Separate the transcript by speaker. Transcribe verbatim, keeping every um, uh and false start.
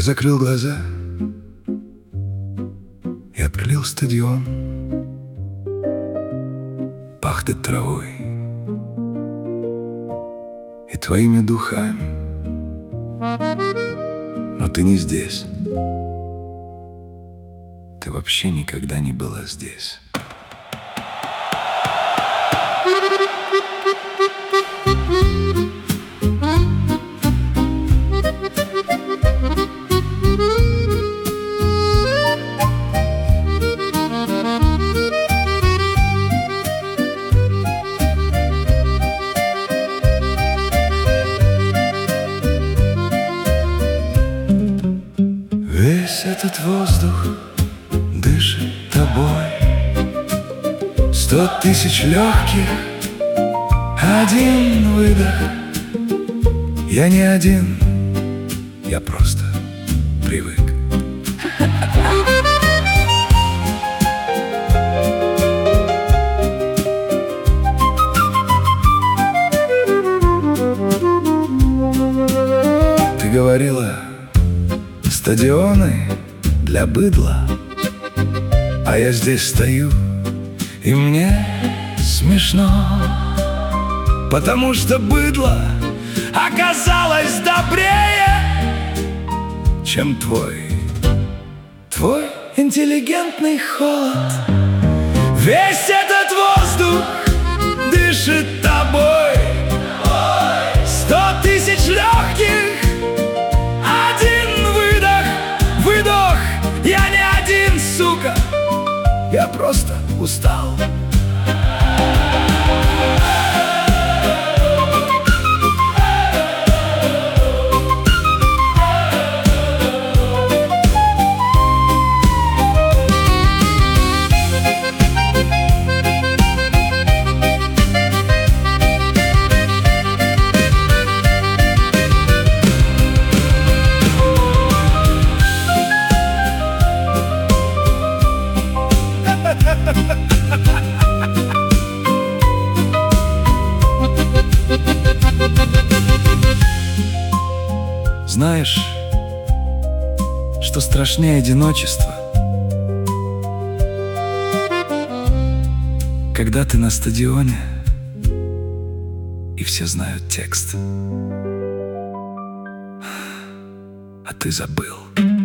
Speaker 1: закрыл глаза и открыл стадион. Пахнет травой и твоими духами, но ты не здесь. Ты вообще никогда не была здесь. Весь этот воздух дышит тобой. Сто тысяч легких, один выдох. Я не один, я просто привык. Ты говорила, стадионы для быдла, а я здесь стою, и мне смешно, потому что быдло оказалось добрее, чем твой, твой интеллигентный холод. Весь этот воздух дышит тобой. Сто тысяч легких, один выдох, выдох. Я не один, сука, я просто устал. Знаешь, что страшнее одиночества? Когда ты на стадионе, и все знают текст, а ты забыл.